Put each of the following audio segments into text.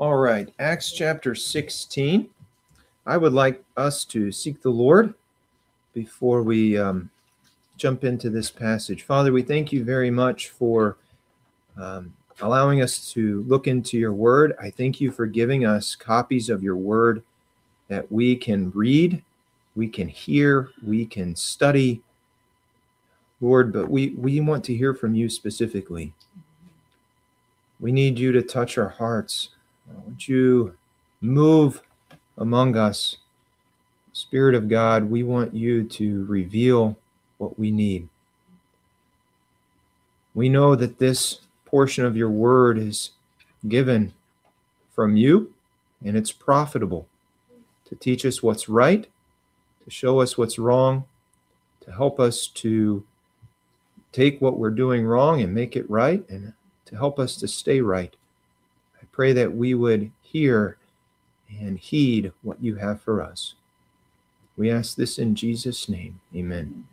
All right, Acts chapter 16. I would like us to seek the Lord before we jump into this passage. Father, we thank you very much for allowing us to look into your word. I thank you for giving us copies of your word that we can read, we can hear, we can study, Lord, but we want to hear from you specifically. We need you to touch our hearts. Would you move among us? Spirit of God, we want you to reveal what we need. We know that this portion of your word is given from you, and it's profitable to teach us what's right, to show us what's wrong, to help us to take what we're doing wrong and make it right, and to help us to stay right. I pray that we would hear and heed what you have for us. We ask this in Jesus' name. Amen.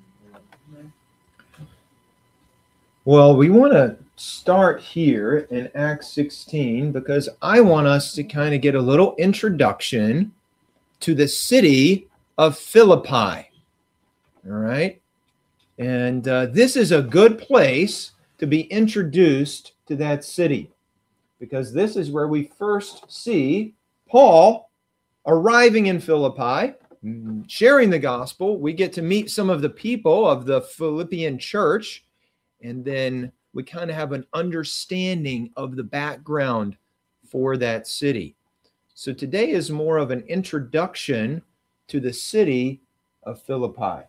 Well, we want to start here in Acts 16 because I want us to kind of get a little introduction to the city of Philippi. All right? And this is a good place to be introduced to that city because this is where we first see Paul arriving in Philippi, sharing the gospel. We get to meet some of the people of the Philippian church, and then we kind of have an understanding of the background for that city. So today is more of an introduction to the city of Philippi.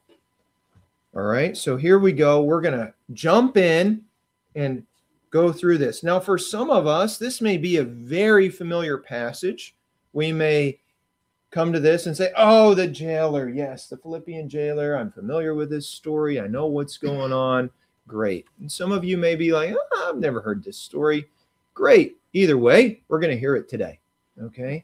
All right, so here we go. We're going to jump in and go through this. Now, for some of us, this may be a very familiar passage. We may come to this and say, oh, the jailer. Yes, the Philippian jailer. I'm familiar with this story. I know what's going on. Great. And some of you may be like, oh, I've never heard this story. Great. Either way, we're going to hear it today. Okay.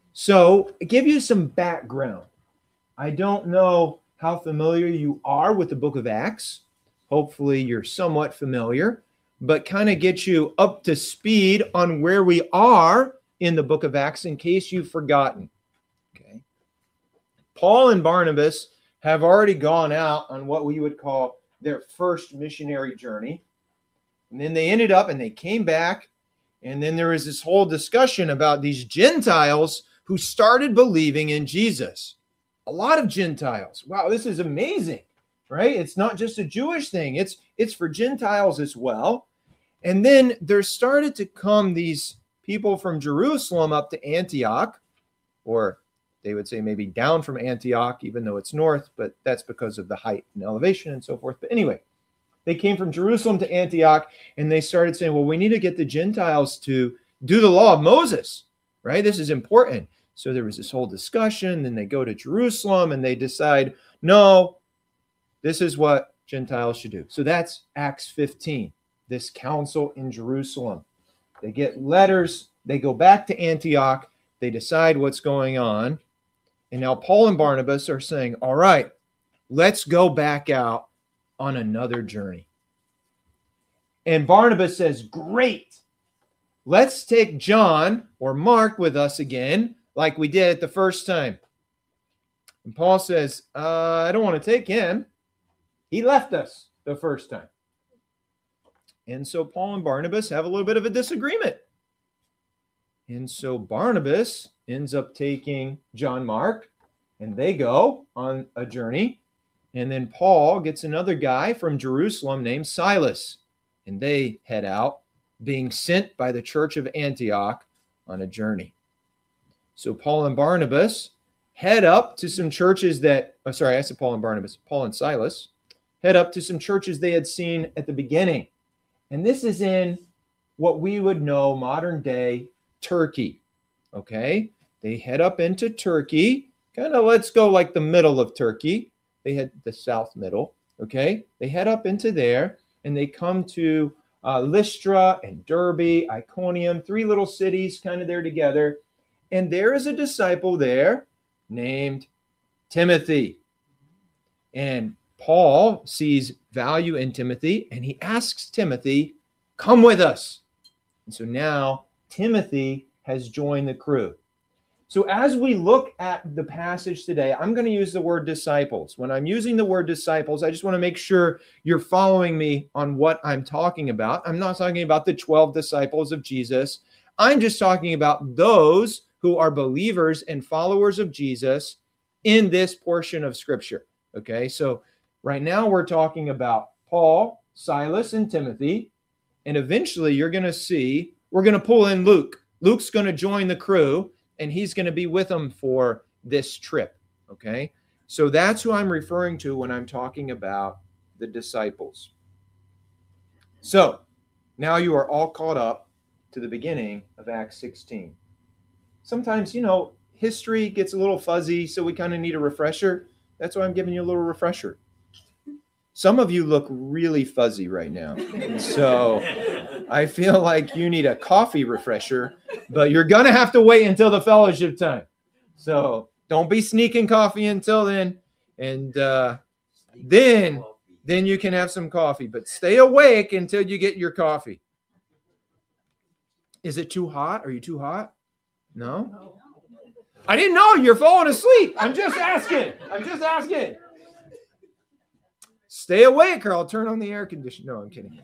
So give you some background. I don't know how familiar you are with the book of Acts. Hopefully you're somewhat familiar, but kind of get you up to speed on where we are in the book of Acts in case you've forgotten. Okay. Paul and Barnabas have already gone out on what we would call their first missionary journey. And then they ended up and they came back. And then there was this whole discussion about these Gentiles who started believing in Jesus. A lot of Gentiles. Wow, this is amazing, right? It's not just a Jewish thing. It's for Gentiles as well. And then there started to come these people from Jerusalem up to Antioch, or they would say maybe down from Antioch, even though it's north, but that's because of the height and elevation and so forth. But anyway, they came from Jerusalem to Antioch, and they started saying, well, we need to get the Gentiles to do the law of Moses, right? This is important. So there was this whole discussion. Then they go to Jerusalem, and they decide, no, this is what Gentiles should do. So that's Acts 15, this council in Jerusalem. They get letters. They go back to Antioch. They decide what's going on. And now Paul and Barnabas are saying, all right, let's go back out on another journey. And Barnabas says, great. Let's take John or Mark with us again, like we did the first time. And Paul says, I don't want to take him. He left us the first time. And so Paul and Barnabas have a little bit of a disagreement. And so Barnabas ends up taking John Mark, and they go on a journey. And then Paul gets another guy from Jerusalem named Silas, and they head out, being sent by the church of Antioch on a journey. So Paul and Barnabas head up to some churches Paul and Silas head up to some churches they had seen at the beginning. And this is in what we would know modern day Turkey. Okay. They head up into Turkey, kind of let's go like the middle of Turkey. They head the south middle. Okay. They head up into there and they come to Lystra and Derbe, Iconium, three little cities kind of there together. And there is a disciple there named Timothy. And Paul sees value in Timothy and he asks Timothy, come with us. And so now Timothy has joined the crew. So as we look at the passage today, I'm going to use the word disciples. When I'm using the word disciples, I just want to make sure you're following me on what I'm talking about. I'm not talking about the 12 disciples of Jesus. I'm just talking about those who are believers and followers of Jesus in this portion of Scripture. Okay, so right now we're talking about Paul, Silas, and Timothy. And eventually you're going to see, we're going to pull in Luke. Luke's going to join the crew, and he's going to be with them for this trip. Okay, so that's who I'm referring to when I'm talking about the disciples. So now you are all caught up to the beginning of Acts 16. Sometimes, history gets a little fuzzy, so we kind of need a refresher. That's why I'm giving you a little refresher. Some of you look really fuzzy right now. So I feel like you need a coffee refresher, but you're going to have to wait until the fellowship time. So don't be sneaking coffee until then. And then you can have some coffee, but stay awake until you get your coffee. Is it too hot? Are you too hot? No? I didn't know. You're falling asleep. I'm just asking. Stay awake or I'll turn on the air conditioner. No, I'm kidding.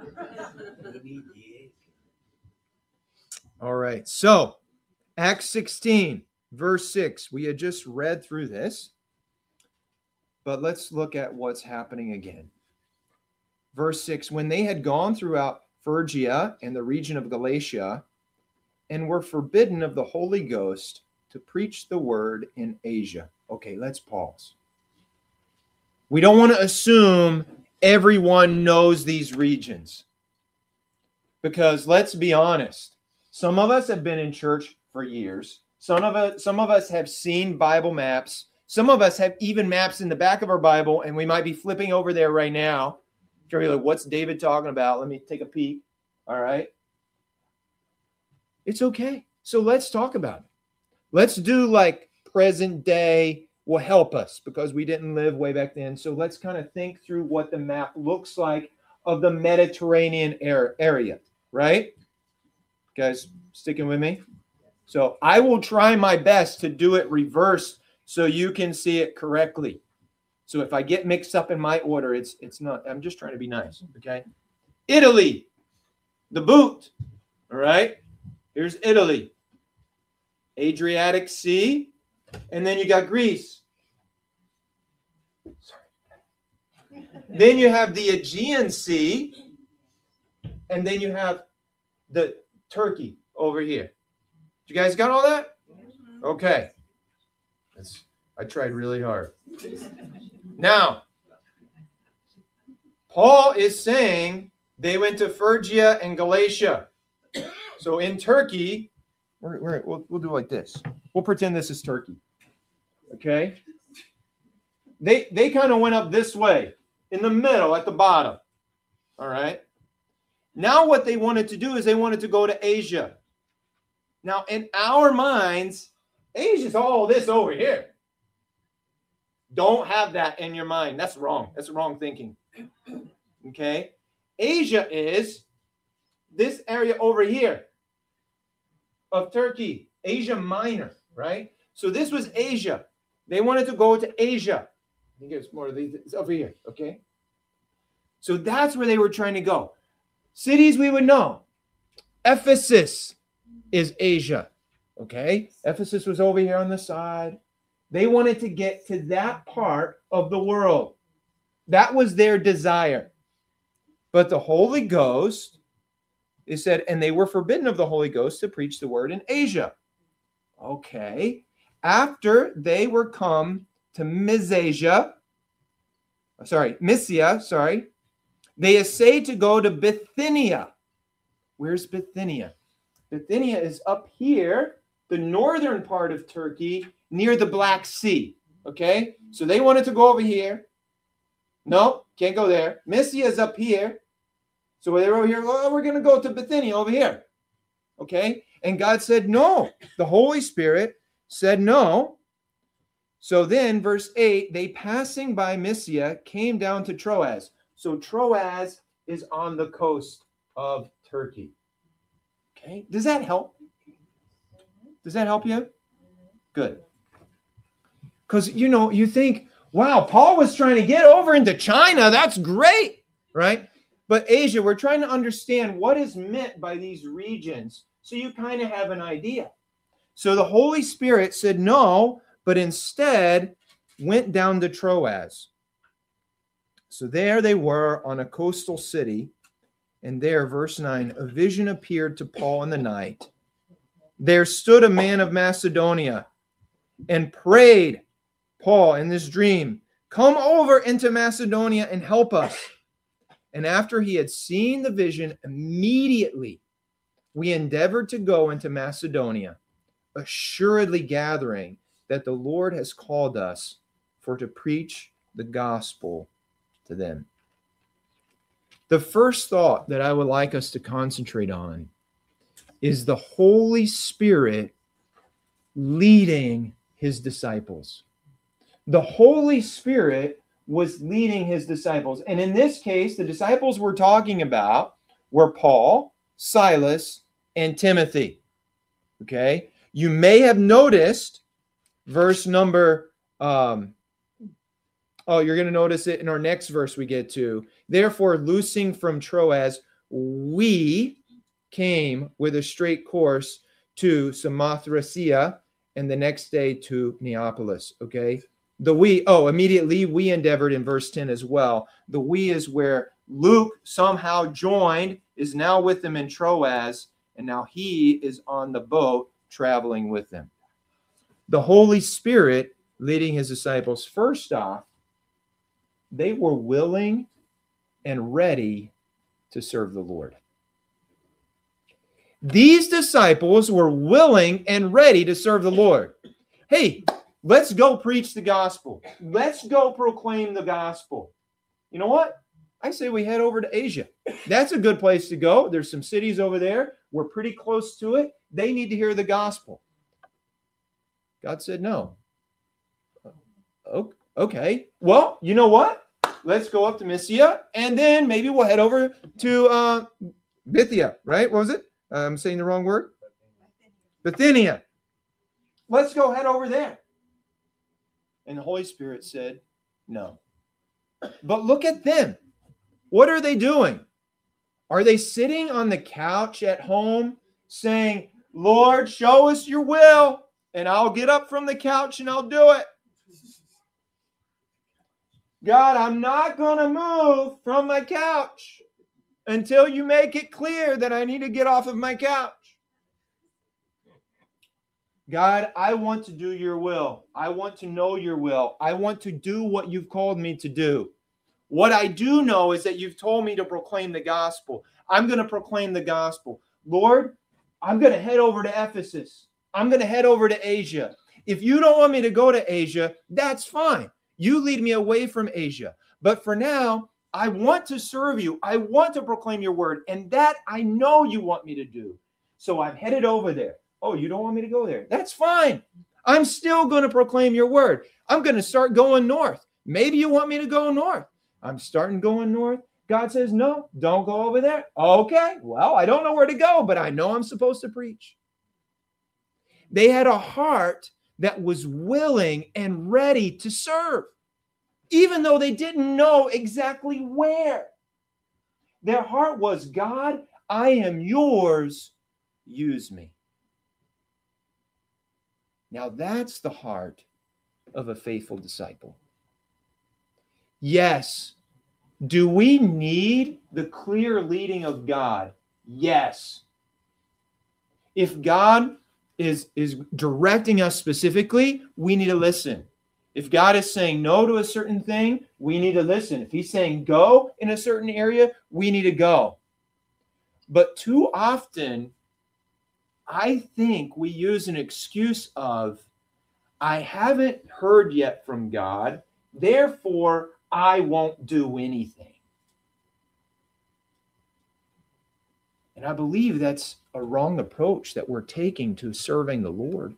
All right. So, Acts 16, verse 6. We had just read through this, but let's look at what's happening again. Verse 6. When they had gone throughout Phrygia and the region of Galatia and were forbidden of the Holy Ghost to preach the word in Asia. Okay, let's pause. We don't want to assume everyone knows these regions. Because let's be honest, some of us have been in church for years. Some of us have seen Bible maps. Some of us have even maps in the back of our Bible, and we might be flipping over there right now. You're like, what's David talking about? Let me take a peek. All right. It's okay. So let's talk about it. Let's do like present day will help us because we didn't live way back then. So let's kind of think through what the map looks like of the Mediterranean area, right? You guys sticking with me? So I will try my best to do it reverse so you can see it correctly. So if I get mixed up in my order, it's not, I'm just trying to be nice, okay? Italy, the boot, all right? Here's Italy. Adriatic Sea, and then you got Greece. Sorry. Then you have the Aegean Sea, and then you have the Turkey over here. You guys got all that? Okay. I tried really hard. Now, Paul is saying they went to Phrygia and Galatia. So in Turkey, we'll do like this. We'll pretend this is Turkey. Okay? They kind of went up this way, in the middle, at the bottom. All right? Now what they wanted to do is they wanted to go to Asia. Now, in our minds, Asia's all this over here. Don't have that in your mind. That's wrong. That's wrong thinking. Okay? Asia is this area over here of Turkey, Asia Minor, right? So this was Asia. They wanted to go to Asia. I think it's more of these. It's over here, okay? So that's where they were trying to go. Cities we would know. Ephesus is Asia, okay? Ephesus was over here on the side. They wanted to get to that part of the world. That was their desire. But the Holy Ghost, it said, and they were forbidden of the Holy Ghost to preach the word in Asia. Okay. After they were come to Mysia, they essayed to go to Bithynia. Where's Bithynia? Bithynia is up here, the northern part of Turkey, near the Black Sea. Okay? So they wanted to go over here. No, can't go there. Mysia is up here. So they were over here. Oh, we're going to go to Bithynia over here. Okay? And God said no. The Holy Spirit said no. So then, verse 8, they passing by Mysia came down to Troas. So Troas is on the coast of Turkey. Okay? Does that help? Does that help you? Good. Because, you think, wow, Paul was trying to get over into China. That's great, right? But Asia, we're trying to understand what is meant by these regions, so you kind of have an idea. So the Holy Spirit said no, but instead went down to Troas. So there they were on a coastal city, and there, verse 9, a vision appeared to Paul in the night. There stood a man of Macedonia and prayed Paul in this dream, come over into Macedonia and help us. And after he had seen the vision, immediately we endeavored to go into Macedonia, assuredly gathering that the Lord has called us for to preach the gospel to them. The first thought that I would like us to concentrate on is the Holy Spirit leading his disciples. The Holy Spirit was leading his disciples. And in this case, the disciples we're talking about were Paul, Silas, and Timothy. Okay? You may have noticed verse number, you're going to notice it in our next verse we get to. Therefore, loosing from Troas, we came with a straight course to Samothracia, and the next day to Neapolis. Okay? Immediately we endeavored in verse 10 as well. The we is where Luke somehow joined, is now with them in Troas, and now he is on the boat traveling with them. The Holy Spirit leading his disciples. First off, they were willing and ready to serve the Lord. These disciples were willing and ready to serve the Lord. Hey, let's go preach the gospel. Let's go proclaim the gospel. You know what? I say we head over to Asia. That's a good place to go. There's some cities over there. We're pretty close to it. They need to hear the gospel. God said no. Okay. Well, you know what? Let's go up to Mysia, and then maybe we'll head over to Bithynia, right? What was it? I'm saying the wrong word. Bithynia. Let's go head over there. And the Holy Spirit said, no. But look at them. What are they doing? Are they sitting on the couch at home saying, Lord, show us your will, and I'll get up from the couch and I'll do it? God, I'm not going to move from my couch until you make it clear that I need to get off of my couch. God, I want to do your will. I want to know your will. I want to do what you've called me to do. What I do know is that you've told me to proclaim the gospel. I'm going to proclaim the gospel. Lord, I'm going to head over to Ephesus. I'm going to head over to Asia. If you don't want me to go to Asia, that's fine. You lead me away from Asia. But for now, I want to serve you. I want to proclaim your word. And that I know you want me to do. So I'm headed over there. Oh, you don't want me to go there? That's fine. I'm still going to proclaim your word. I'm going to start going north. Maybe you want me to go north. I'm starting going north. God says, no, don't go over there. Okay, well, I don't know where to go, but I know I'm supposed to preach. They had a heart that was willing and ready to serve, even though they didn't know exactly where. Their heart was, God, I am yours. Use me. Now that's the heart of a faithful disciple. Yes. Do we need the clear leading of God? Yes. If God is directing us specifically, we need to listen. If God is saying no to a certain thing, we need to listen. If he's saying go in a certain area, we need to go. But too often, I think we use an excuse of, I haven't heard yet from God, therefore I won't do anything. And I believe that's a wrong approach that we're taking to serving the Lord.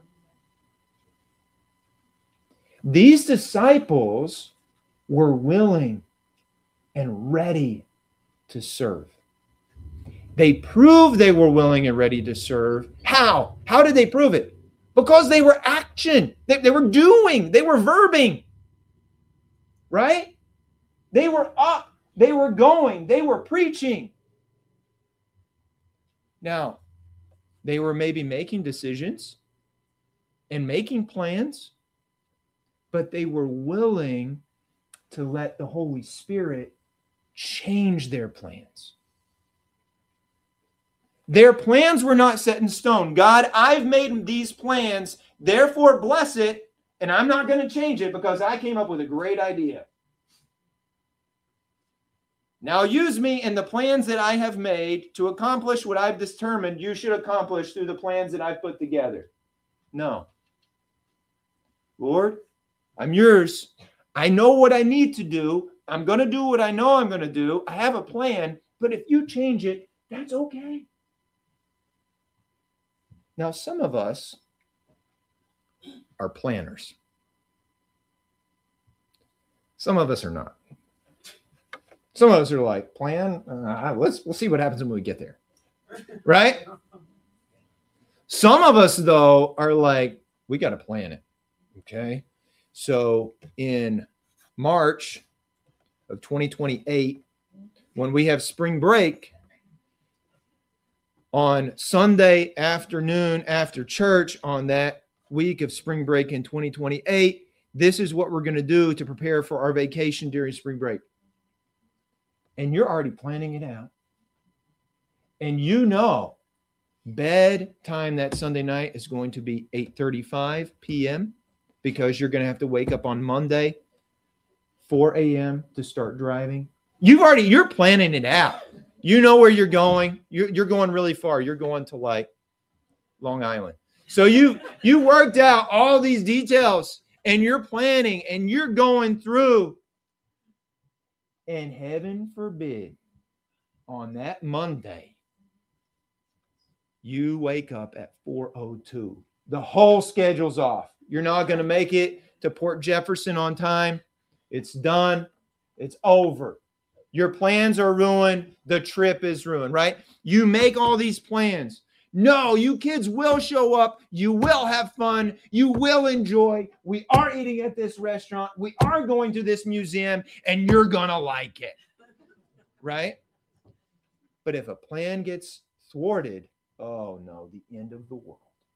These disciples were willing and ready to serve. They proved they were willing and ready to serve. How? How did they prove it? Because they were action. They were doing. They were verbing. Right? They were up. They were going. They were preaching. Now, they were maybe making decisions and making plans, but they were willing to let the Holy Spirit change their plans. Their plans were not set in stone. God, I've made these plans, therefore bless it, and I'm not going to change it because I came up with a great idea. Now use me in the plans that I have made to accomplish what I've determined you should accomplish through the plans that I've put together. No. Lord, I'm yours. I know what I need to do. I'm going to do what I know I'm going to do. I have a plan, but if you change it, that's okay. Now, some of us are planners. Some of us are not. Some of us are like, plan? We'll see what happens when we get there. Right? Some of us, though, are like, we got to plan it. Okay? So in March of 2028, when we have spring break, on Sunday afternoon after church on that week of spring break in 2028, this is what we're going to do to prepare for our vacation during spring break. And you're already planning it out. And you know, bedtime that Sunday night is going to be 8:35 p.m. because you're going to have to wake up on Monday, 4 a.m. to start driving. You're planning it out. You know where you're going. You're going really far. You're going to like Long Island. So you worked out all these details and you're planning and you're going through. And heaven forbid, on that Monday, you wake up at 4:02. The whole schedule's off. You're not going to make it to Port Jefferson on time. It's done. It's over. Your plans are ruined. The trip is ruined, right? You make all these plans. No, you kids will show up. You will have fun. You will enjoy. We are eating at this restaurant. We are going to this museum, and you're going to like it, right? But if a plan gets thwarted, oh no, the end of the world.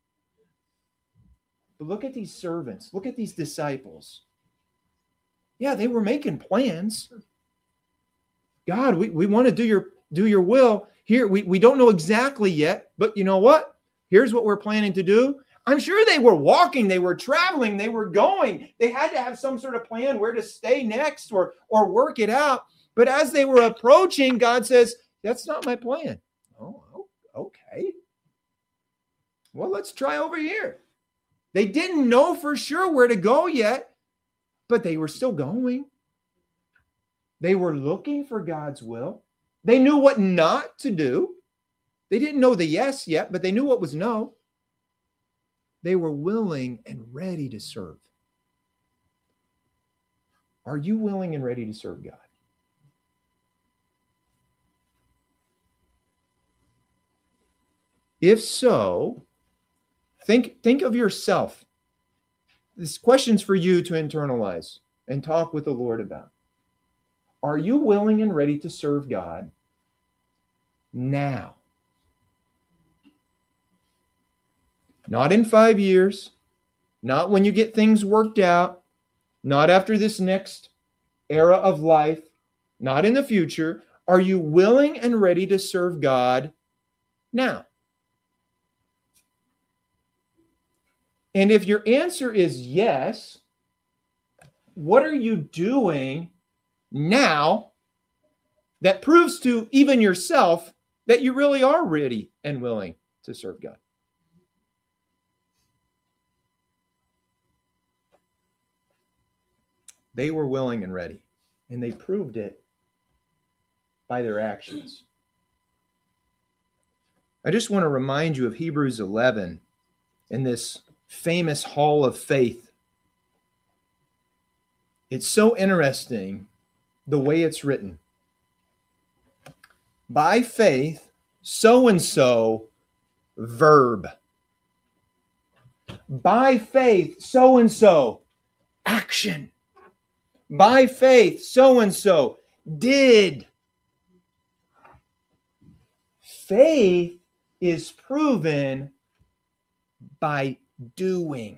But look at these servants. Look at these disciples. Yeah, they were making plans. God, we want to do your will. Here, we don't know exactly yet, but you know what? Here's what we're planning to do. I'm sure they were walking, they were traveling, they were going. They had to have some sort of plan where to stay next or work it out. But as they were approaching, God says, that's not my plan. Oh, okay. Well, let's try over here. They didn't know for sure where to go yet, but they were still going. They were looking for God's will. They knew what not to do. They didn't know the yes yet, but they knew what was no. They were willing and ready to serve. Are you willing and ready to serve God? If so, think of yourself. This question's for you to internalize and talk with the Lord about. Are you willing and ready to serve God now? Not in 5 years, not when you get things worked out, not after this next era of life, not in the future. Are you willing and ready to serve God now? And if your answer is yes, what are you doing now that proves to even yourself that you really are ready and willing to serve God? They were willing and ready, and they proved it by their actions. I just want to remind you of Hebrews 11 in this famous hall of faith. It's so interesting the way it's written. By faith, so-and-so, verb. By faith, so-and-so, action. By faith, so-and-so did. Faith is proven by doing.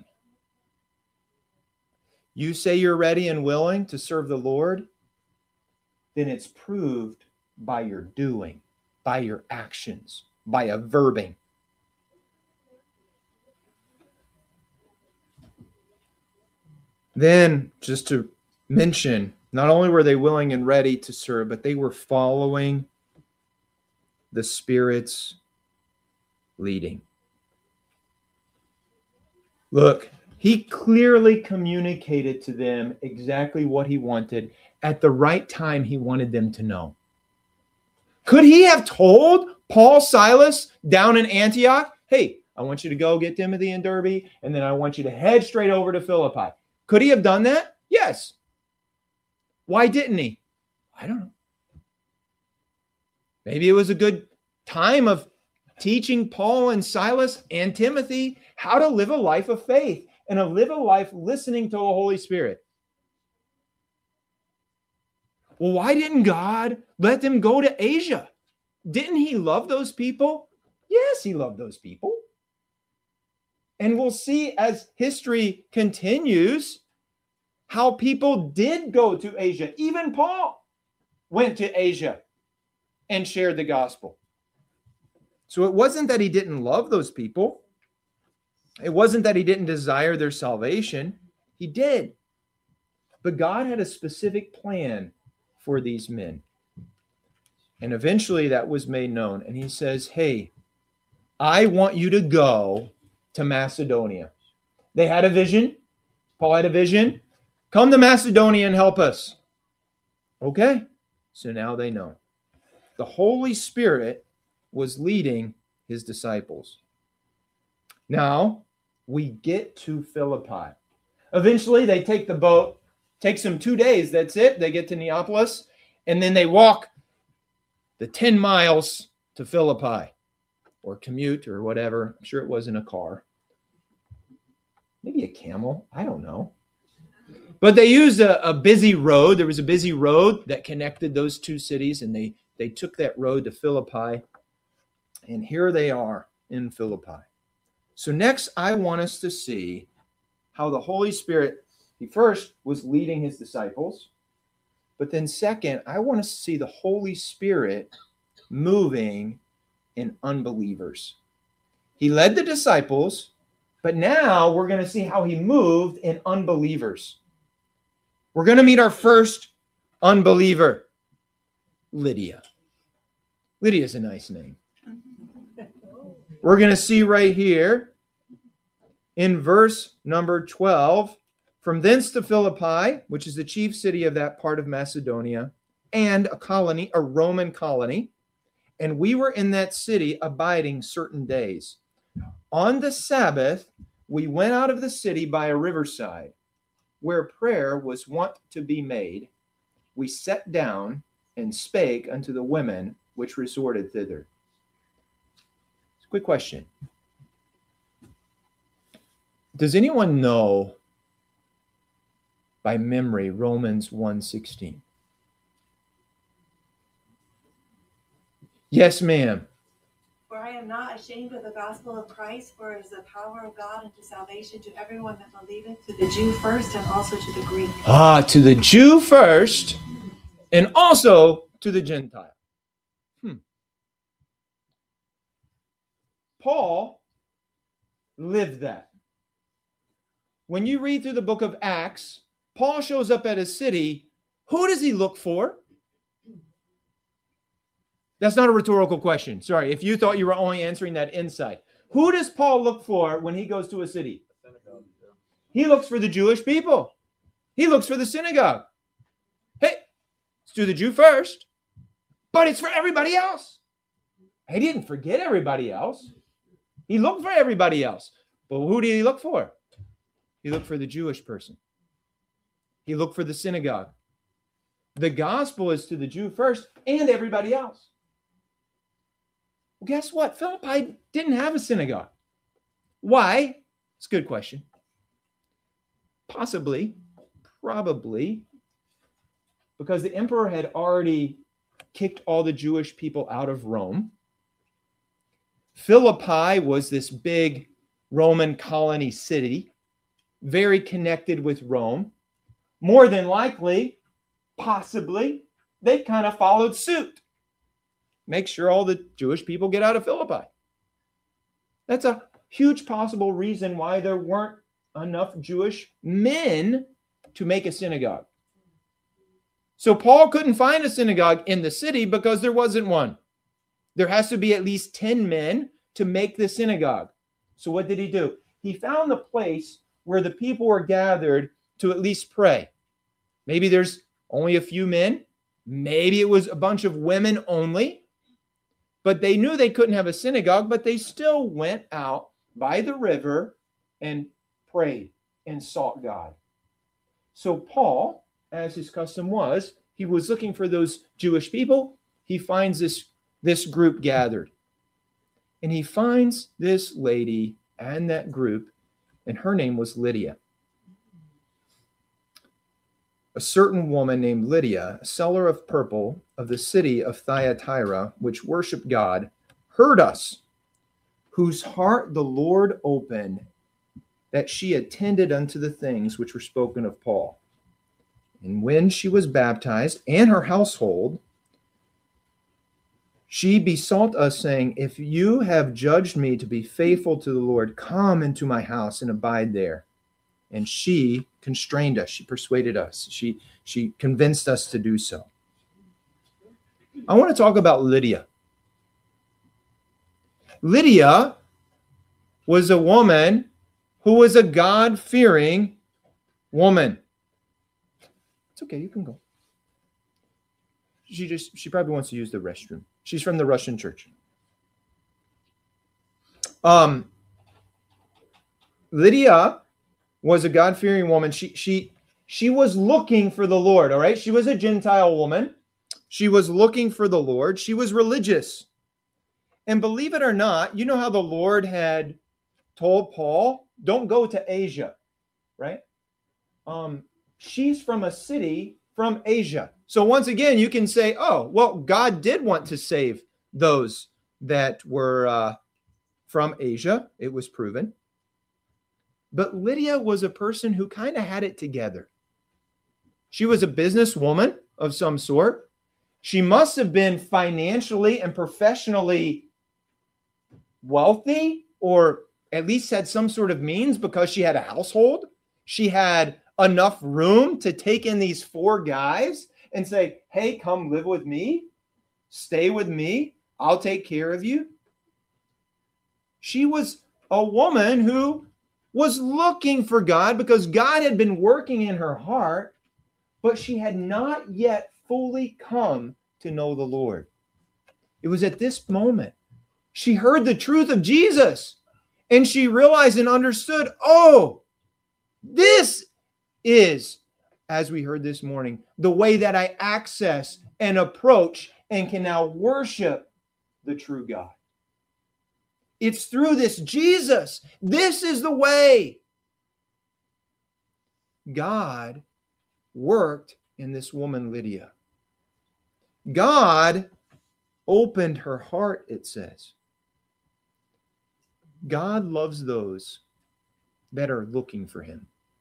You say you're ready and willing to serve the Lord, then it's proved by your doing, by your actions, by a verbing. Then, just to mention, not only were they willing and ready to serve, but they were following the Spirit's leading. Look, he clearly communicated to them exactly what he wanted at the right time he wanted them to know. Could he have told Paul, Silas down in Antioch, hey, I want you to go get Timothy and Derbe, and then I want you to head straight over to Philippi? Could he have done that? Yes. Why didn't he? I don't know. Maybe it was a good time of teaching Paul and Silas and Timothy how to live a life of faith and to live a life listening to the Holy Spirit. Well, why didn't God let them go to Asia? Didn't he love those people? Yes, he loved those people. And we'll see as history continues how people did go to Asia. Even Paul went to Asia and shared the gospel. So it wasn't that he didn't love those people. It wasn't that he didn't desire their salvation. He did. But God had a specific plan for these men. And eventually that was made known. And he says, hey, I want you to go to Macedonia. They had a vision. Paul had a vision. Come to Macedonia and help us. Okay. So now they know. The Holy Spirit was leading his disciples. Now we get to Philippi. Eventually they take the boat. Takes them 2 days. That's it. They get to Neapolis. And then they walk the 10 miles to Philippi, or commute or whatever. I'm sure it wasn't a car. Maybe a camel. I don't know. But they used a busy road. There was a busy road that connected those two cities, and they took that road to Philippi. And here they are in Philippi. So next, I want us to see how the Holy Spirit, he first was leading his disciples. But then second, I want us to see the Holy Spirit moving in unbelievers. He led the disciples, but now we're going to see how he moved in unbelievers. We're going to meet our first unbeliever, Lydia. Lydia is a nice name. We're going to see right here in verse number 12, from thence to Philippi, which is the chief city of that part of Macedonia, and a colony, a Roman colony. And we were in that city abiding certain days. On the Sabbath, we went out of the city by a riverside, where prayer was wont to be made. We sat down and spake unto the women which resorted thither. Quick question. Does anyone know by memory Romans 1:16? Yes, ma'am. For I am not ashamed of the gospel of Christ, for it is the power of God unto salvation to everyone that believeth, to the Jew first and also to the Greek. To the Jew first and also to the Gentile. Paul lived that. When you read through the book of Acts, Paul shows up at a city. Who does he look for? That's not a rhetorical question. Sorry, if you thought you were only answering that inside. Who does Paul look for when he goes to a city? He looks for the Jewish people. He looks for the synagogue. Hey, let's do the Jew first, but it's for everybody else. He didn't forget everybody else. He looked for everybody else. But who did he look for? He looked for the Jewish person. He looked for the synagogue. The gospel is to the Jew first and everybody else. Well, guess what? Philippi didn't have a synagogue. Why? It's a good question. Possibly, probably, because the emperor had already kicked all the Jewish people out of Rome. Philippi was this big Roman colony city, very connected with Rome. More than likely, possibly, they kind of followed suit. Make sure all the Jewish people get out of Philippi. That's a huge possible reason why there weren't enough Jewish men to make a synagogue. So Paul couldn't find a synagogue in the city because there wasn't one. There has to be at least 10 men to make the synagogue. So what did he do? He found the place where the people were gathered to at least pray. Maybe there's only a few men. Maybe it was a bunch of women only. But they knew they couldn't have a synagogue, but they still went out by the river and prayed and sought God. So Paul, as his custom was, he was looking for those Jewish people. He finds this group gathered. And he finds this lady and that group, and her name was Lydia. A certain woman named Lydia, a seller of purple of the city of Thyatira, which worshiped God, heard us, whose heart the Lord opened, that she attended unto the things which were spoken of Paul. And when she was baptized, and her household, she besought us, saying, If you have judged me to be faithful to the Lord, come into my house and abide there. And she constrained us. She persuaded us. She convinced us to do so. I want to talk about Lydia. Lydia was a woman who was a God-fearing woman. It's okay, you can go. She probably wants to use the restroom. She's from the Russian church. Lydia was a God-fearing woman. She was looking for the Lord, all right? She was a Gentile woman. She was looking for the Lord. She was religious. And believe it or not, you know how the Lord had told Paul, don't go to Asia, right? She's from a city from Asia. So once again, you can say, oh, well, God did want to save those that were from Asia. It was proven. But Lydia was a person who kind of had it together. She was a businesswoman of some sort. She must have been financially and professionally wealthy, or at least had some sort of means, because she had a household. She had enough room to take in these 4 guys and say, hey, come live with me. Stay with me. I'll take care of you. She was a woman who was looking for God because God had been working in her heart, but she had not yet fully come to know the Lord. It was at this moment she heard the truth of Jesus, and she realized and understood, oh, this is, as we heard this morning, the way that I access and approach and can now worship the true God. It's through this Jesus. This is the way. God worked in this woman, Lydia. God opened her heart, it says. God loves those that are looking for him.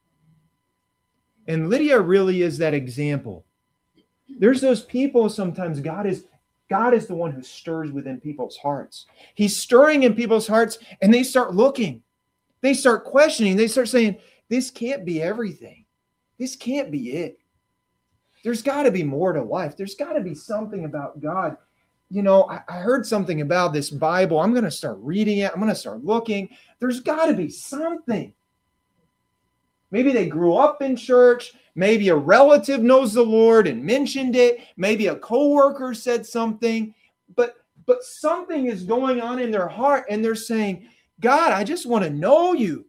And Lydia really is that example. There's those people sometimes God is the one who stirs within people's hearts. He's stirring in people's hearts, and they start looking. They start questioning. They start saying, this can't be everything. This can't be it. There's got to be more to life. There's got to be something about God. You know, I heard something about this Bible. I'm going to start reading it. I'm going to start looking. There's got to be something. Maybe they grew up in church. Maybe a relative knows the Lord and mentioned it. Maybe a coworker said something. But something is going on in their heart, and they're saying, God, I just want to know you.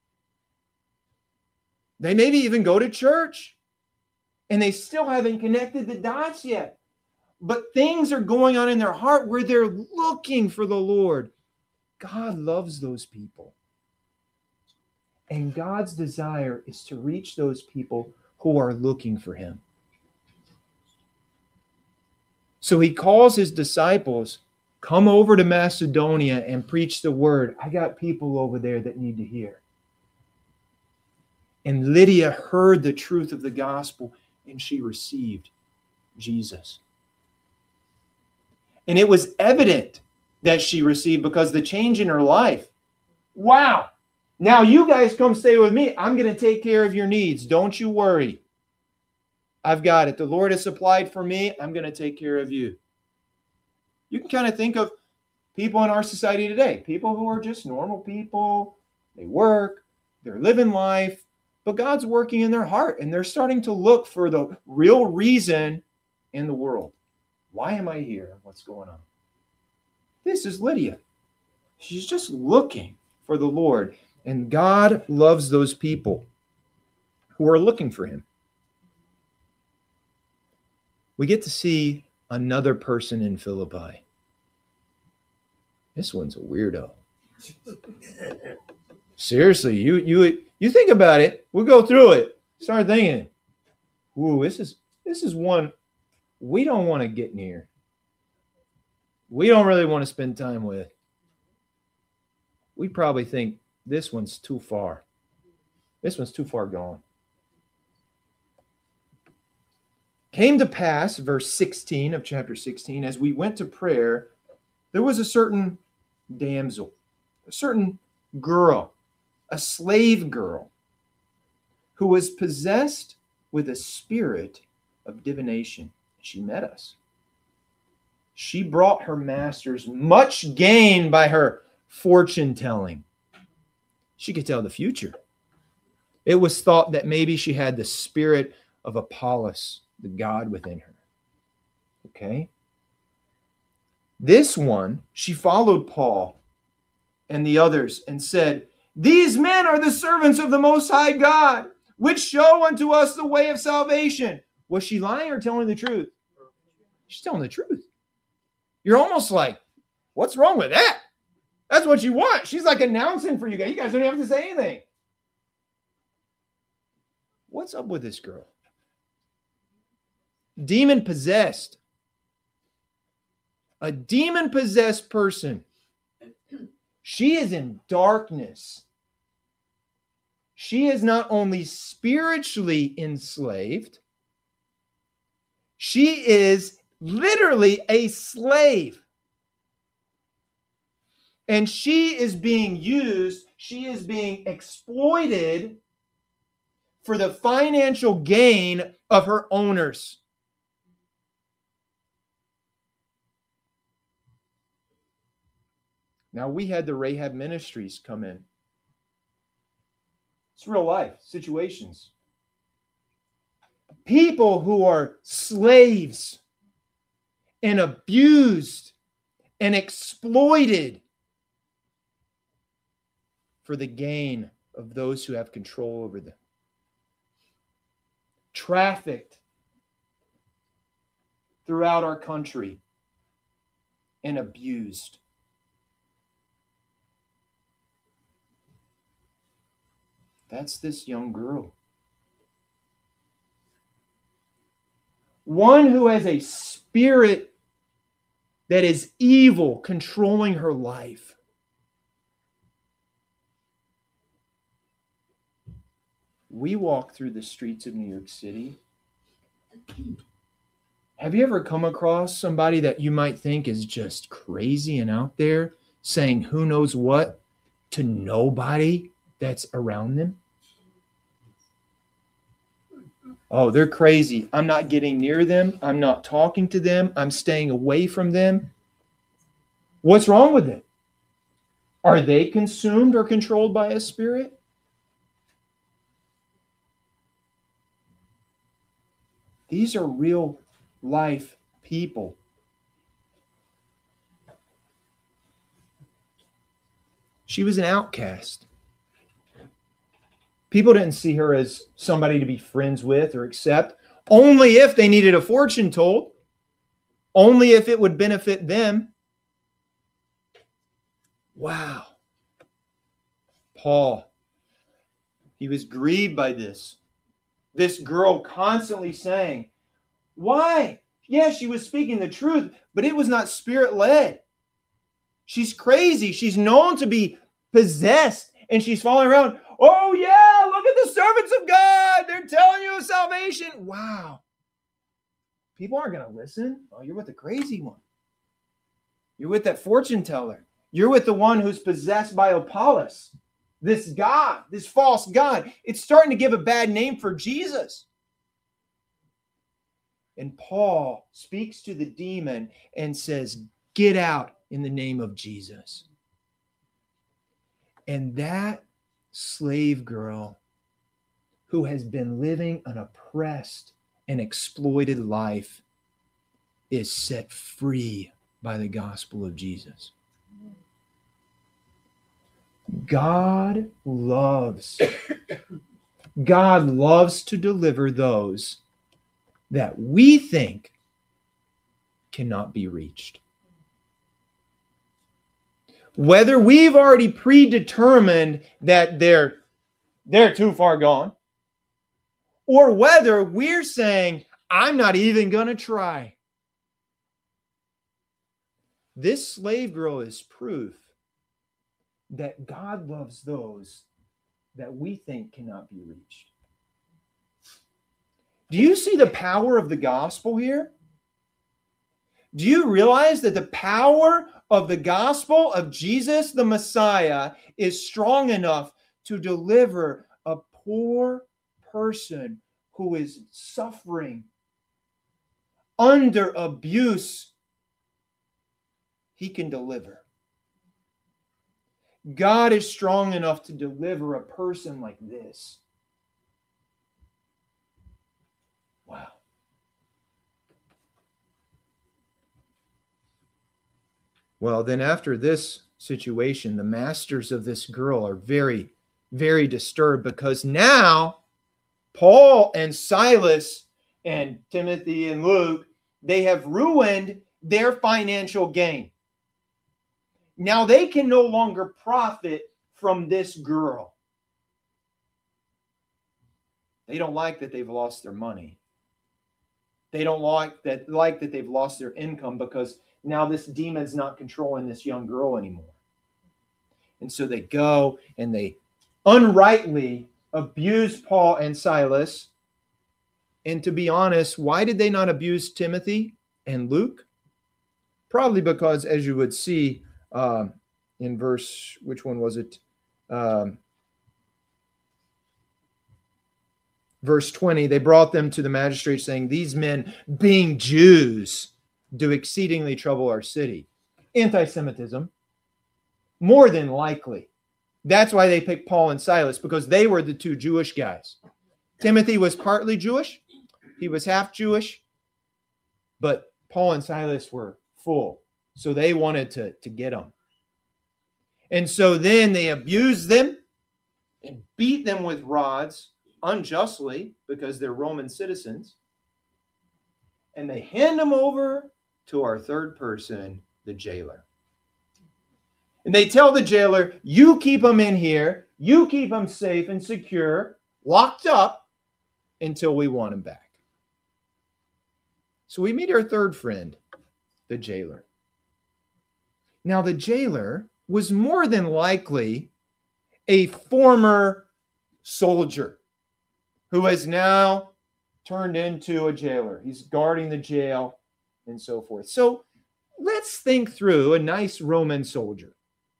They maybe even go to church, and they still haven't connected the dots yet. But things are going on in their heart where they're looking for the Lord. God loves those people. And God's desire is to reach those people who are looking for him. So he calls his disciples, come over to Macedonia and preach the word. I got people over there that need to hear. And Lydia heard the truth of the gospel and she received Jesus. And it was evident that she received because the change in her life. Wow. Now you guys come stay with me. I'm going to take care of your needs. Don't you worry. I've got it. The Lord has supplied for me. I'm going to take care of you. You can kind of think of people in our society today, people who are just normal people. They work, they're living life, but God's working in their heart and they're starting to look for the real reason in the world. Why am I here? What's going on? This is Lydia. She's just looking for the Lord, and God loves those people who are looking for him. We get to see another person in Philippi. This one's a weirdo. Seriously, you think about it. We'll go through it. Start thinking, ooh, this is one we don't want to get near. We don't really want to spend time with. We probably think this one's too far. This one's too far gone. Came to pass, verse 16 of chapter 16, as we went to prayer, there was a certain damsel, a certain girl, a slave girl, who was possessed with a spirit of divination. She met us. She brought her masters much gain by her fortune telling. She could tell the future. It was thought that maybe she had the spirit of Apollos, the god within her. Okay? This one, she followed Paul and the others and said, these men are the servants of the Most High God, which show unto us the way of salvation. Was she lying or telling the truth? She's telling the truth. You're almost like, what's wrong with that? That's what you want. She's like announcing for you guys. You guys don't have to say anything. What's up with this girl? Demon possessed. A demon possessed person. She is in darkness. She is not only spiritually enslaved, she is literally a slave. And she is being used, she is being exploited for the financial gain of her owners. Now, we had the Rahab Ministries come in. It's real life situations. People who are slaves and abused and exploited for the gain of those who have control over them. Trafficked throughout our country and abused. That's this young girl. One who has a spirit that is evil controlling her life. We walk through the streets of New York City. Have you ever come across somebody that you might think is just crazy and out there saying who knows what to nobody that's around them? Oh, they're crazy. I'm not getting near them. I'm not talking to them. I'm staying away from them. What's wrong with it? Are they consumed or controlled by a spirit? These are real life people. She was an outcast. People didn't see her as somebody to be friends with or accept, only if they needed a fortune told, only if it would benefit them. Wow. Paul, He was grieved by this. This girl constantly saying, why? Yeah, she was speaking the truth, but it was not spirit-led. She's crazy. She's known to be possessed, and she's following around. Oh, yeah, look at the servants of God. They're telling you of salvation. Wow. People aren't going to listen. Oh, you're with the crazy one. You're with that fortune teller. You're with the one who's possessed by Apollos, this God, this false God. It's starting to give a bad name for Jesus. And Paul speaks to the demon and says, get out in the name of Jesus. And that slave girl who has been living an oppressed and exploited life is set free by the gospel of Jesus. God loves to deliver those that we think cannot be reached. Whether we've already predetermined that they're too far gone, or whether we're saying, I'm not even going to try. This slave girl is proof that God loves those that we think cannot be reached. Do you see the power of the gospel here? Do you realize that the power of the gospel of Jesus the Messiah is strong enough to deliver a poor person who is suffering under abuse? He can deliver. God is strong enough to deliver a person like this. Wow. Well, then after this situation, the masters of this girl are very, very disturbed because now Paul and Silas and Timothy and Luke, they have ruined their financial gain. Now they can no longer profit from this girl. They don't like that they've lost their money. They don't like that they've lost their income because now this demon's not controlling this young girl anymore. And so they go and they unrightly abuse Paul and Silas. And to be honest, why did they not abuse Timothy and Luke? Probably because, as you would see in verse, which one was it? Verse 20, they brought them to the magistrate saying, these men, being Jews, do exceedingly trouble our city. Anti-Semitism, more than likely. That's why they picked Paul and Silas, because they were the two Jewish guys. Timothy was partly Jewish. He was half Jewish. But Paul and Silas were full. So they wanted to get them. And so then they abused them and beat them with rods unjustly because they're Roman citizens. And they hand them over to our third person, the jailer. And they tell the jailer, you keep them in here. You keep them safe and secure, locked up until we want them back. So we meet our third friend, the jailer. Now, the jailer was more than likely a former soldier who has now turned into a jailer. He's guarding the jail and so forth. So let's think through a nice Roman soldier.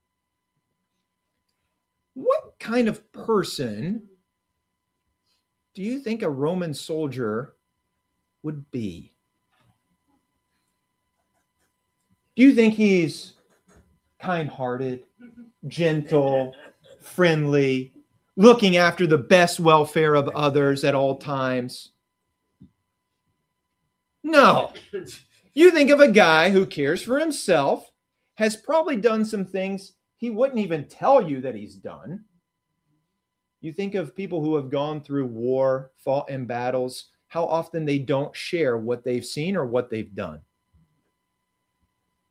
What kind of person do you think a Roman soldier would be? Do you think he's kind-hearted, gentle, friendly, looking after the best welfare of others at all times? No. You think of a guy who cares for himself, has probably done some things he wouldn't even tell you that he's done. You think of people who have gone through war, fought in battles, how often they don't share what they've seen or what they've done.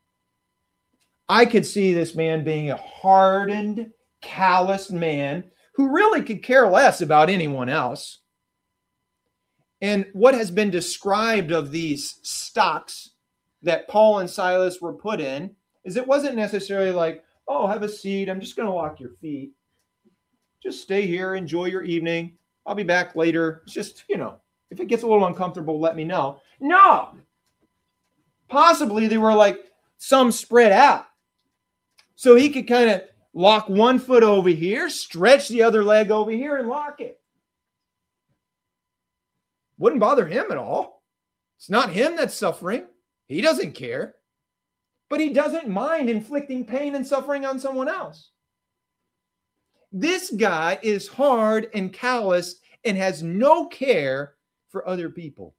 I could see this man being a hardened, calloused man who really could care less about anyone else. And what has been described of these stocks that Paul and Silas were put in is it wasn't necessarily like, oh, have a seat. I'm just going to walk your feet. Just stay here. Enjoy your evening. I'll be back later. It's just, if it gets a little uncomfortable, let me know. No. Possibly they were like some spread out. So he could kind of lock one foot over here, stretch the other leg over here, and lock it. Wouldn't bother him at all. It's not him that's suffering. He doesn't care. But he doesn't mind inflicting pain and suffering on someone else. This guy is hard and calloused and has no care for other people.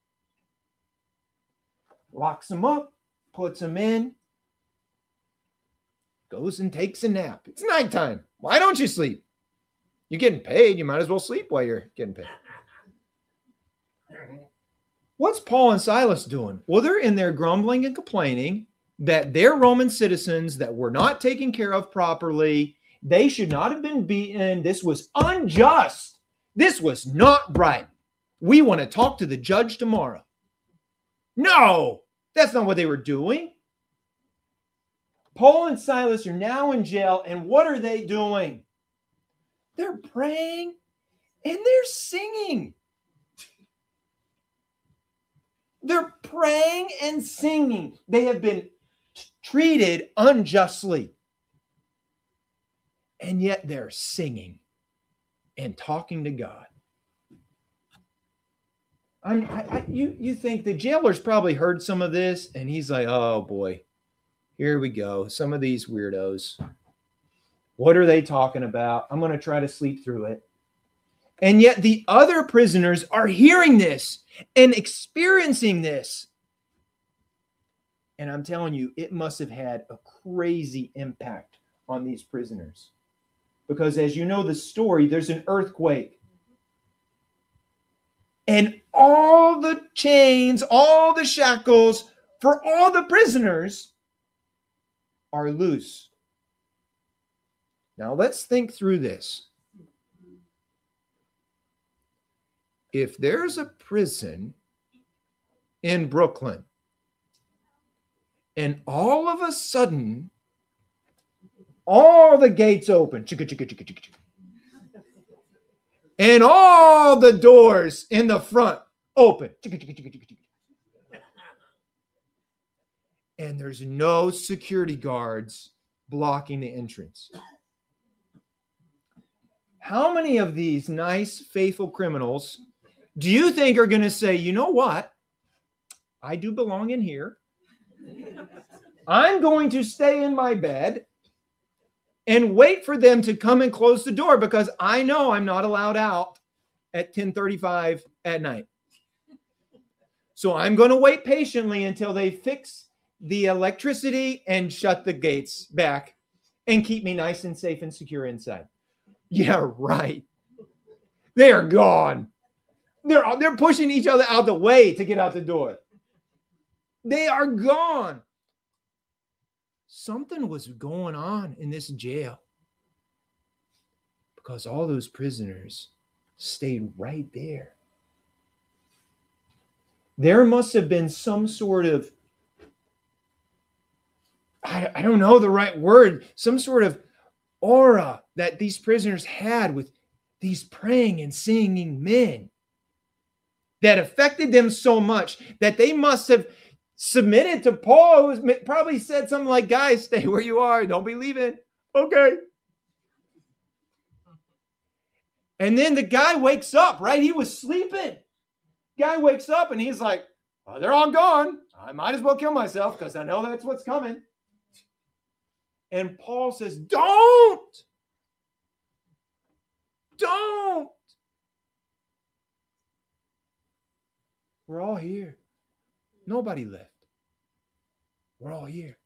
Locks them up, puts them in, goes and takes a nap. It's nighttime. Why don't you sleep? You're getting paid. You might as well sleep while you're getting paid. What's Paul and Silas doing? Well, they're in there grumbling and complaining that they're Roman citizens that were not taken care of properly. They should not have been beaten. This was unjust. This was not right. We want to talk to the judge tomorrow. No, that's not what they were doing. Paul and Silas are now in jail, and what are they doing? They're praying and they're singing. They're praying and singing. They have been treated unjustly. And yet they're singing and talking to God. You think the jailer's probably heard some of this, and he's like, oh boy, here we go. Some of these weirdos. What are they talking about? I'm going to try to sleep through it. And yet the other prisoners are hearing this and experiencing this. And I'm telling you, it must have had a crazy impact on these prisoners. Because as you know the story, there's an earthquake. And all the chains, all the shackles for all the prisoners are loose. Now let's think through this. If there's a prison in Brooklyn and all of a sudden all the gates open, and all the doors in the front open, and there's no security guards blocking the entrance. How many of these nice, faithful criminals do you think are going to say, you know what? I do belong in here. I'm going to stay in my bed and wait for them to come and close the door because I know I'm not allowed out at 10:35 at night. So I'm going to wait patiently until they fix the electricity and shut the gates back and keep me nice and safe and secure inside. Yeah, right. They are gone. They're pushing each other out the way to get out the door. They are gone. Something was going on in this jail because all those prisoners stayed right there. There must have been some sort of, I don't know the right word, some sort of aura that these prisoners had with these praying and singing men that affected them so much that they must have submitted to Paul, who probably said something like, guys, stay where you are. Don't be leaving. Okay. And then the guy wakes up, right? He was sleeping. Guy wakes up and he's like, oh, they're all gone. I might as well kill myself because I know that's what's coming. And Paul says, don't. We're all here. Nobody left. We're all here.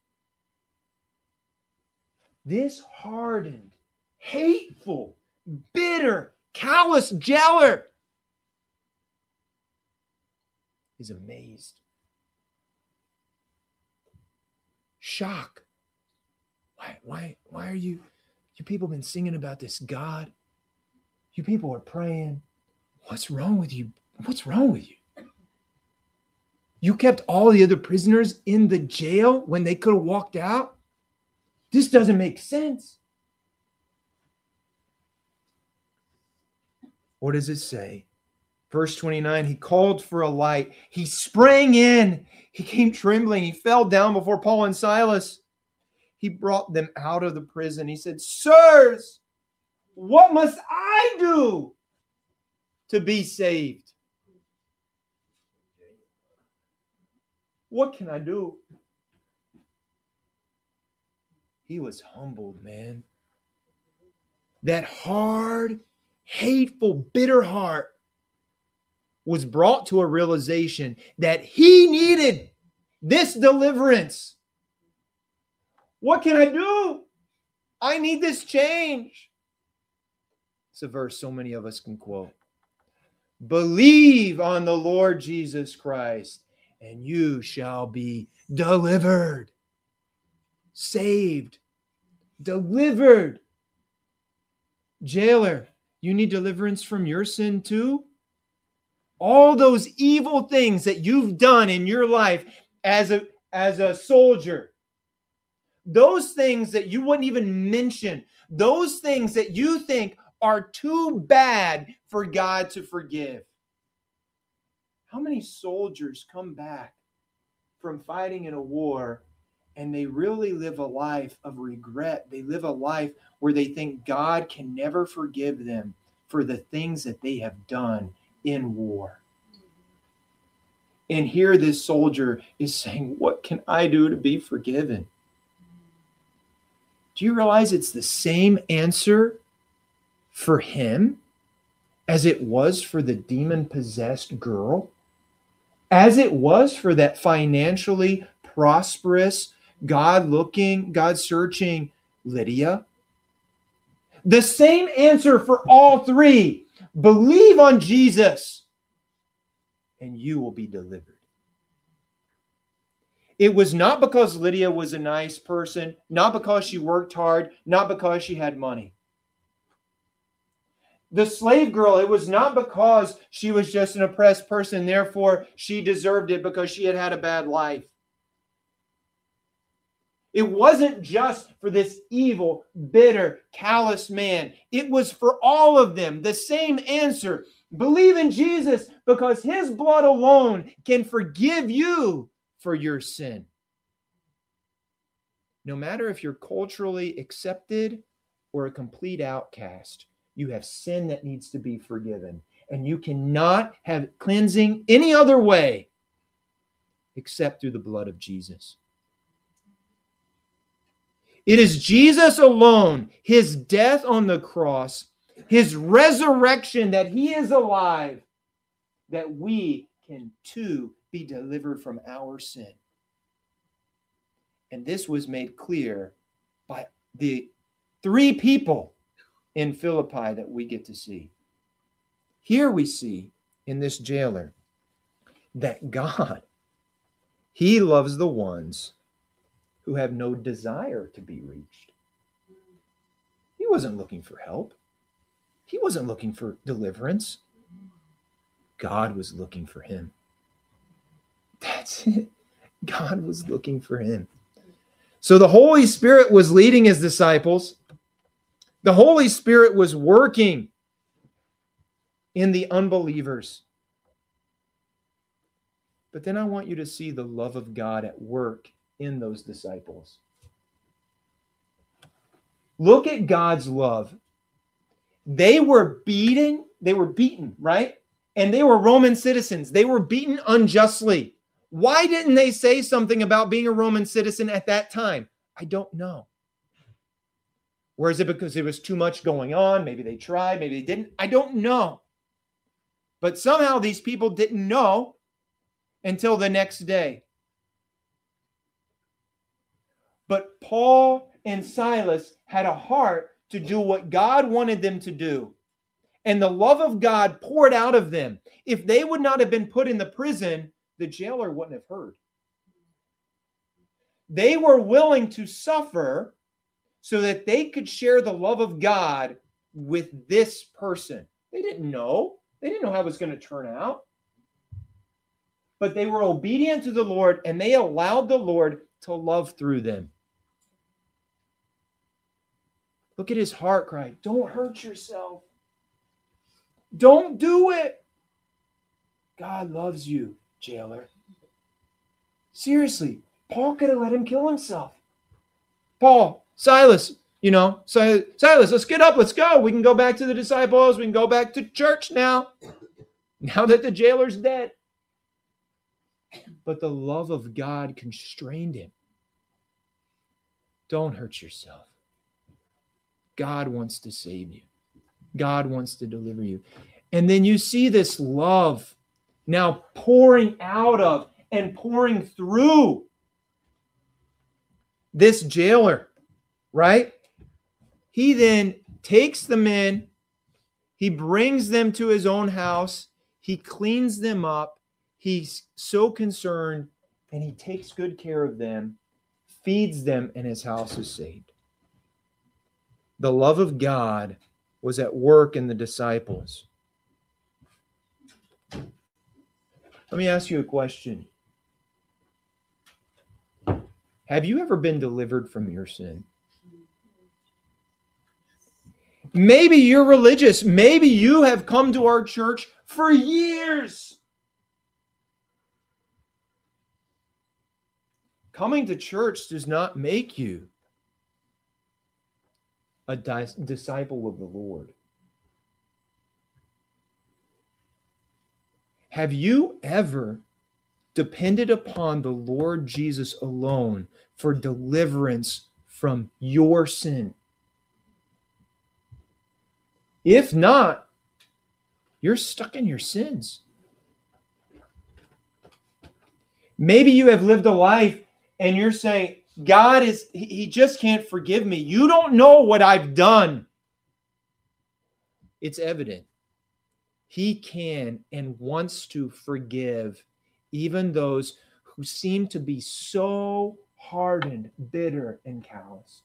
This hardened, hateful, bitter, callous jailer is amazed. Shock. Why are you people been singing about this God? You people are praying. What's wrong with you? What's wrong with you? You kept all the other prisoners in the jail when they could have walked out? This doesn't make sense. What does it say? Verse 29, he called for a light. He sprang in. He came trembling. He fell down before Paul and Silas. He brought them out of the prison. He said, "Sirs, what must I do to be saved?" What can I do? He was humbled, man. That hard, hateful, bitter heart was brought to a realization that he needed this deliverance. What can I do? I need this change. It's a verse so many of us can quote. Believe on the Lord Jesus Christ, and you shall be delivered, saved, delivered. Jailer, you need deliverance from your sin too? All those evil things that you've done in your life as a soldier, those things that you wouldn't even mention, those things that you think are too bad for God to forgive. How many soldiers come back from fighting in a war and they really live a life of regret? They live a life where they think God can never forgive them for the things that they have done in war. And here this soldier is saying, what can I do to be forgiven? Do you realize it's the same answer for him as it was for the demon-possessed girl? As it was for that financially prosperous, God-looking, God-searching Lydia? The same answer for all three. Believe on Jesus, and you will be delivered. It was not because Lydia was a nice person, not because she worked hard, not because she had money. The slave girl, it was not because she was just an oppressed person, therefore she deserved it because she had had a bad life. It wasn't just for this evil, bitter, callous man. It was for all of them. The same answer. Believe in Jesus because his blood alone can forgive you for your sin. No matter if you're culturally accepted or a complete outcast, you have sin that needs to be forgiven. And you cannot have cleansing any other way except through the blood of Jesus. It is Jesus alone, his death on the cross, his resurrection, that he is alive, that we can too be delivered from our sin. And this was made clear by the three people in Philippi that we get to see. Here we see in this jailer that God, he loves the ones who have no desire to be reached. He wasn't looking for help. He wasn't looking for deliverance. God was looking for him. That's it. God was looking for him. So the Holy Spirit was leading his disciples. The Holy Spirit was working in the unbelievers. But then I want you to see the love of God at work in those disciples. Look at God's love. They were beaten, right? And they were Roman citizens. They were beaten unjustly. Why didn't they say something about being a Roman citizen at that time? I don't know. Or is it because there was too much going on? Maybe they tried, maybe they didn't. I don't know. But somehow these people didn't know until the next day. But Paul and Silas had a heart to do what God wanted them to do. And the love of God poured out of them. If they would not have been put in the prison, the jailer wouldn't have heard. They were willing to suffer so that they could share the love of God with this person. They didn't know. They didn't know how it was going to turn out. But they were obedient to the Lord, and they allowed the Lord to love through them. Look at his heart cry. Don't hurt yourself. Don't do it. God loves you, jailer. Seriously, Paul could have let him kill himself. Paul, Silas, Silas, let's get up. Let's go. We can go back to the disciples. We can go back to church now that the jailer's dead. But the love of God constrained him. Don't hurt yourself. God wants to save you. God wants to deliver you. And then you see this love now pouring out of and pouring through this jailer, right? He then takes the men, he brings them to his own house, he cleans them up, he's so concerned, and he takes good care of them, feeds them, and his house is saved. The love of God was at work in the disciples. Let me ask you a question. Have you ever been delivered from your sin? Maybe you're religious. Maybe you have come to our church for years. Coming to church does not make you a disciple of the Lord. Have you ever depended upon the Lord Jesus alone for deliverance from your sin? If not, you're stuck in your sins. Maybe you have lived a life and you're saying, God he just can't forgive me. You don't know what I've done. It's evident. He can and wants to forgive even those who seem to be so hardened, bitter, and callous.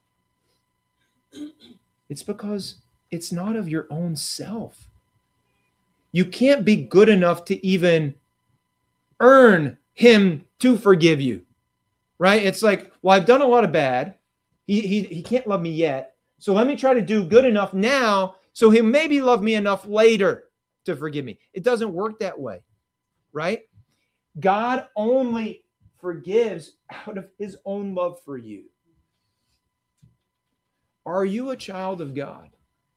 It's because it's not of your own self. You can't be good enough to even earn him to forgive you. Right? It's like, well, I've done a lot of bad. He can't love me yet. So let me try to do good enough now so he'll maybe love me enough later to forgive me. It doesn't work that way. Right? God only forgives out of his own love for you. Are you a child of God?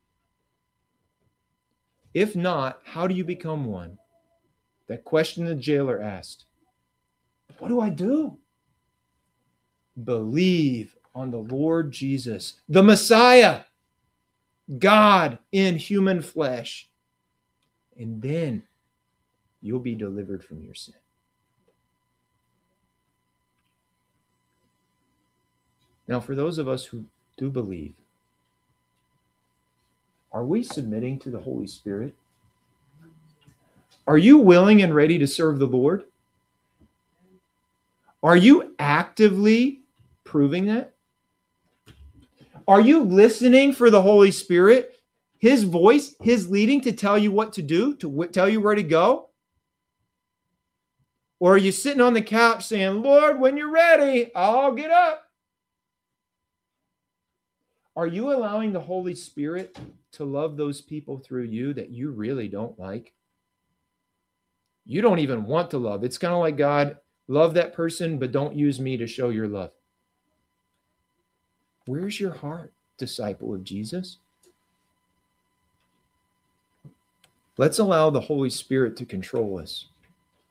If not, how do you become one? That question the jailer asked. What do I do? Believe on the Lord Jesus, the Messiah, God in human flesh, and then you'll be delivered from your sin. Now, for those of us who do believe, are we submitting to the Holy Spirit? Are you willing and ready to serve the Lord? Are you actively proving that? Are you listening for the Holy Spirit, his voice, his leading to tell you what to do, to tell you where to go? Or are you sitting on the couch saying, Lord, when you're ready, I'll get up? Are you allowing the Holy Spirit to love those people through you that you really don't like? You don't even want to love. It's kind of like, God, love that person, but don't use me to show your love. Where's your heart, disciple of Jesus? Let's allow the Holy Spirit to control us,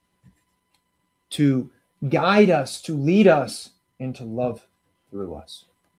to guide us, to lead us, and to love through us.